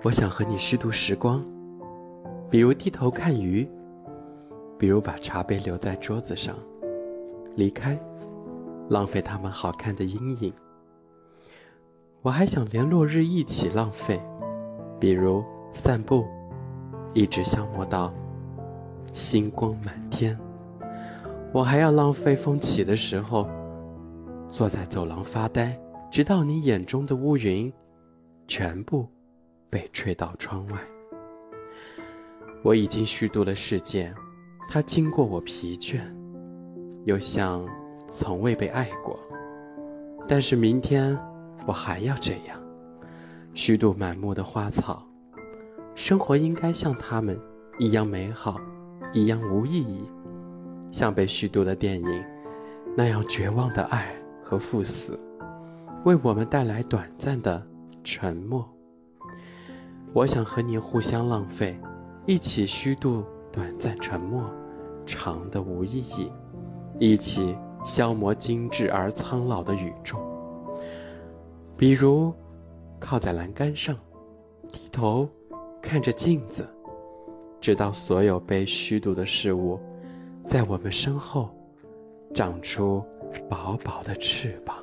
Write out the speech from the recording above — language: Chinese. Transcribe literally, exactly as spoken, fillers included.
我想和你虚度时光，比如低头看鱼，比如把茶杯留在桌子上，离开，浪费它们好看的阴影。我还想连落日一起浪费，比如散步，一直消磨到星光满天。我还要浪费风起的时候，坐在走廊发呆，直到你眼中的乌云全部被吹到窗外。我已经虚度了世界，它经过我疲倦，又像从未被爱过。但是明天我还要这样，虚度满目的花草。生活应该像它们一样美好，一样无意义，像被虚度的电影那样绝望的爱和赴死，为我们带来短暂的沉默。我想和你互相浪费，一起虚度短暂沉默，长的无意义，一起消磨精致而苍老的宇宙。比如靠在栏杆上，低头看着镜子，直到所有被虚度的事物在我们身后长出薄薄的翅膀。